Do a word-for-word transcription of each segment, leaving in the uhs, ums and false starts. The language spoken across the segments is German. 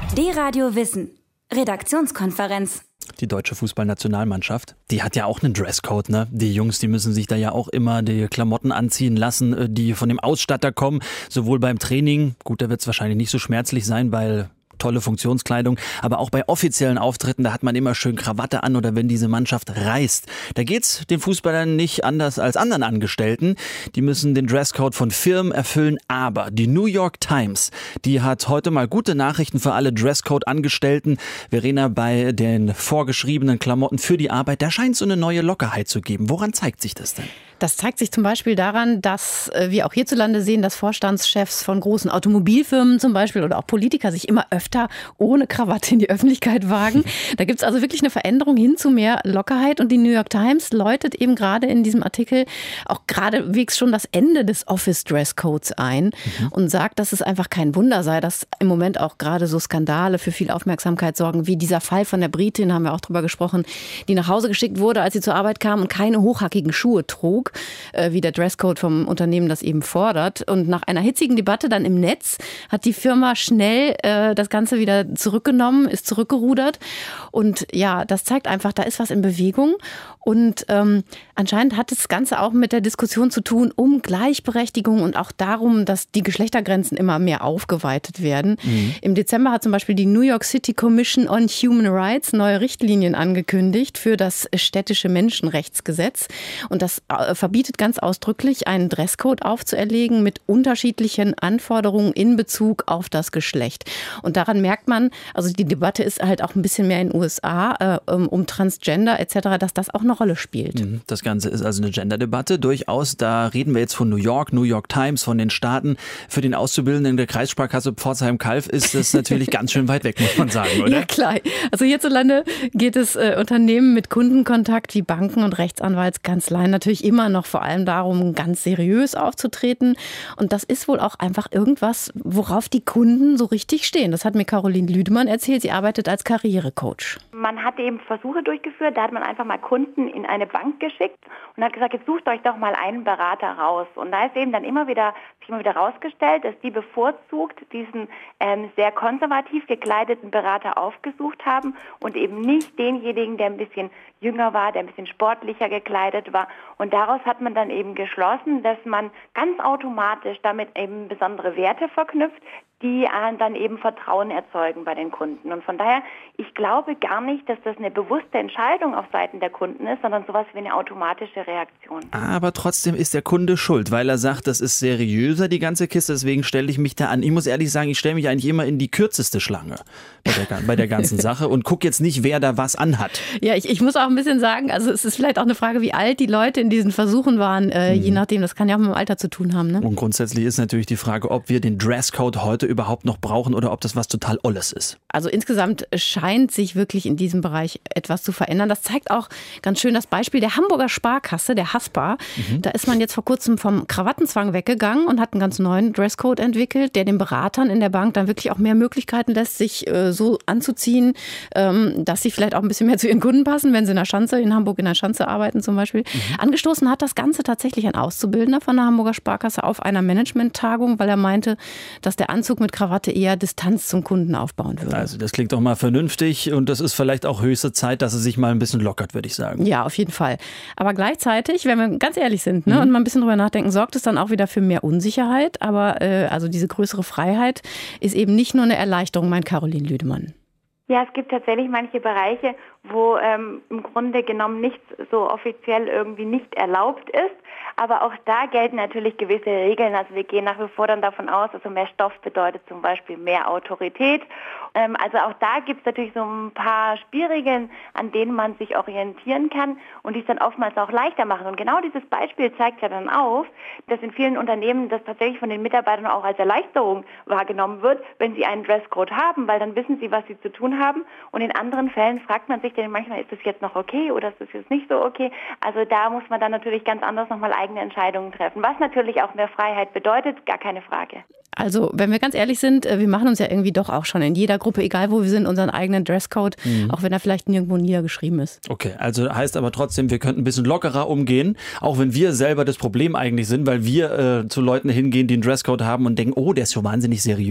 D-Radio Wissen. Redaktionskonferenz. Die deutsche Fußballnationalmannschaft, die hat ja auch einen Dresscode, ne? Die Jungs, die müssen sich da ja auch immer die Klamotten anziehen lassen, die von dem Ausstatter kommen, sowohl beim Training, gut, da wird es wahrscheinlich nicht so schmerzlich sein, weil tolle Funktionskleidung, aber auch bei offiziellen Auftritten, da hat man immer schön Krawatte an oder wenn diese Mannschaft reist. Da geht's den Fußballern nicht anders als anderen Angestellten. Die müssen den Dresscode von Firmen erfüllen, aber die New York Times, die hat heute mal gute Nachrichten für alle Dresscode-Angestellten. Verena, bei den vorgeschriebenen Klamotten für die Arbeit, da scheint es so eine neue Lockerheit zu geben. Woran zeigt sich das denn? Das zeigt sich zum Beispiel daran, dass wir auch hierzulande sehen, dass Vorstandschefs von großen Automobilfirmen zum Beispiel oder auch Politiker sich immer öfter ohne Krawatte in die Öffentlichkeit wagen. Da gibt es also wirklich eine Veränderung hin zu mehr Lockerheit. Und die New York Times läutet eben gerade in diesem Artikel auch geradewegs schon das Ende des Office-Dresscodes ein mhm. und sagt, dass es einfach kein Wunder sei, dass im Moment auch gerade so Skandale für viel Aufmerksamkeit sorgen, wie dieser Fall von der Britin, haben wir auch drüber gesprochen, die nach Hause geschickt wurde, als sie zur Arbeit kam und keine hochhackigen Schuhe trug, wie der Dresscode vom Unternehmen das eben fordert. Und nach einer hitzigen Debatte dann im Netz hat die Firma schnell äh, das Ganze wieder zurückgenommen, ist zurückgerudert. Und ja, das zeigt einfach, da ist was in Bewegung. Und ähm, anscheinend hat das Ganze auch mit der Diskussion zu tun um Gleichberechtigung und auch darum, dass die Geschlechtergrenzen immer mehr aufgeweitet werden. Mhm. Im Dezember hat zum Beispiel die New York City Commission on Human Rights neue Richtlinien angekündigt für das städtische Menschenrechtsgesetz. Und das äh, verbietet ganz ausdrücklich, einen Dresscode aufzuerlegen mit unterschiedlichen Anforderungen in Bezug auf das Geschlecht. Und daran merkt man, also die Debatte ist halt auch ein bisschen mehr in den U S A äh, um Transgender et cetera, dass das auch eine Rolle spielt. Das Ganze ist also eine Genderdebatte, durchaus. Da reden wir jetzt von New York, New York Times, von den Staaten. Für den Auszubildenden der Kreissparkasse Pforzheim-Kalf ist das natürlich ganz schön weit weg, muss man sagen, oder? Ja, klar. Also hierzulande geht es äh, Unternehmen mit Kundenkontakt wie Banken und Rechtsanwaltskanzleien natürlich immer noch vor allem darum, ganz seriös aufzutreten. Und das ist wohl auch einfach irgendwas, worauf die Kunden so richtig stehen. Das hat mir Caroline Lüdemann erzählt. Sie arbeitet als Karrierecoach. Man hat eben Versuche durchgeführt. Da hat man einfach mal Kunden in eine Bank geschickt und hat gesagt, jetzt sucht euch doch mal einen Berater raus. Und da ist eben dann immer wieder, sich immer wieder rausgestellt, dass die bevorzugt diesen ähm, sehr konservativ gekleideten Berater aufgesucht haben und eben nicht denjenigen, der ein bisschen jünger war, der ein bisschen sportlicher gekleidet war. Und daraus hat man dann eben geschlossen, dass man ganz automatisch damit eben besondere Werte verknüpft, die dann eben Vertrauen erzeugen bei den Kunden. Und von daher, ich glaube gar nicht, dass das eine bewusste Entscheidung auf Seiten der Kunden ist, sondern sowas wie eine automatische Reaktion. Aber trotzdem ist der Kunde schuld, weil er sagt, das ist seriöser, die ganze Kiste, deswegen stelle ich mich da an. Ich muss ehrlich sagen, ich stelle mich eigentlich immer in die kürzeste Schlange bei der, bei der ganzen Sache und gucke jetzt nicht, wer da was anhat. Ja, ich, ich muss auch ein bisschen sagen, also es ist vielleicht auch eine Frage, wie alt die Leute in diesen Versuchen waren, äh, mhm. je nachdem, das kann ja auch mit dem Alter zu tun haben. Ne? Und grundsätzlich ist natürlich die Frage, ob wir den Dresscode heute überhaupt noch brauchen oder ob das was total Olles ist. Also insgesamt scheint sich wirklich in diesem Bereich etwas zu verändern. Das zeigt auch ganz schön das Beispiel der Hamburger Sparkasse, der Haspa. Mhm. Da ist man jetzt vor kurzem vom Krawattenzwang weggegangen und hat einen ganz neuen Dresscode entwickelt, der den Beratern in der Bank dann wirklich auch mehr Möglichkeiten lässt, sich äh, so anzuziehen, ähm, dass sie vielleicht auch ein bisschen mehr zu ihren Kunden passen, wenn sie in der Schanze, in Hamburg in der Schanze arbeiten zum Beispiel. Mhm. Angestoßen hat das Ganze tatsächlich ein Auszubildender von der Hamburger Sparkasse auf einer Management-Tagung, weil er meinte, dass der Anzug mit Krawatte eher Distanz zum Kunden aufbauen würde. Also das klingt doch mal vernünftig und das ist vielleicht auch höchste Zeit, dass es sich mal ein bisschen lockert, würde ich sagen. Ja, auf jeden Fall. Aber gleichzeitig, wenn wir ganz ehrlich sind, ne, mhm. und mal ein bisschen drüber nachdenken, sorgt es dann auch wieder für mehr Unsicherheit. Aber äh, also diese größere Freiheit ist eben nicht nur eine Erleichterung, meint Caroline Lüdemann. Ja, es gibt tatsächlich manche Bereiche, wo ähm, im Grunde genommen nichts so offiziell irgendwie nicht erlaubt ist. Aber auch da gelten natürlich gewisse Regeln. Also wir gehen nach wie vor dann davon aus, also mehr Stoff bedeutet zum Beispiel mehr Autorität. Ähm, also auch da gibt es natürlich so ein paar Spielregeln, an denen man sich orientieren kann und die es dann oftmals auch leichter machen. Und genau dieses Beispiel zeigt ja dann auf, dass in vielen Unternehmen das tatsächlich von den Mitarbeitern auch als Erleichterung wahrgenommen wird, wenn sie einen Dresscode haben, weil dann wissen sie, was sie zu tun haben. Und in anderen Fällen fragt man sich dann manchmal, ist das jetzt noch okay oder ist das jetzt nicht so okay? Also da muss man dann natürlich ganz anders nochmal eigene Entscheidungen treffen, was natürlich auch mehr Freiheit bedeutet, gar keine Frage. Also, wenn wir ganz ehrlich sind, wir machen uns ja irgendwie doch auch schon in jeder Gruppe, egal wo wir sind, unseren eigenen Dresscode, mhm. auch wenn er vielleicht nirgendwo niedergeschrieben ist. Okay, also heißt aber trotzdem, wir könnten ein bisschen lockerer umgehen, auch wenn wir selber das Problem eigentlich sind, weil wir äh, zu Leuten hingehen, die einen Dresscode haben und denken, oh, der ist schon wahnsinnig seriös.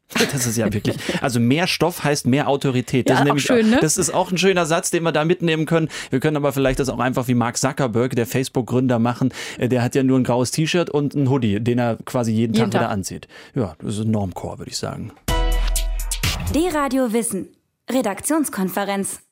Das ist ja wirklich, also mehr Stoff heißt mehr Autorität. Das, Ja, ist nämlich auch schön, ne? Das ist auch ein schöner Satz, den wir da mitnehmen können. Wir können aber vielleicht das auch einfach wie Mark Zuckerberg, der Facebook-Gründer, machen. Der hat ja nur ein graues T-Shirt und ein Hoodie, den er quasi jeden, jeden Tag, Tag wieder anzieht. Ja, das ist ein Normcore, würde ich sagen. D-Radio Wissen. Redaktionskonferenz.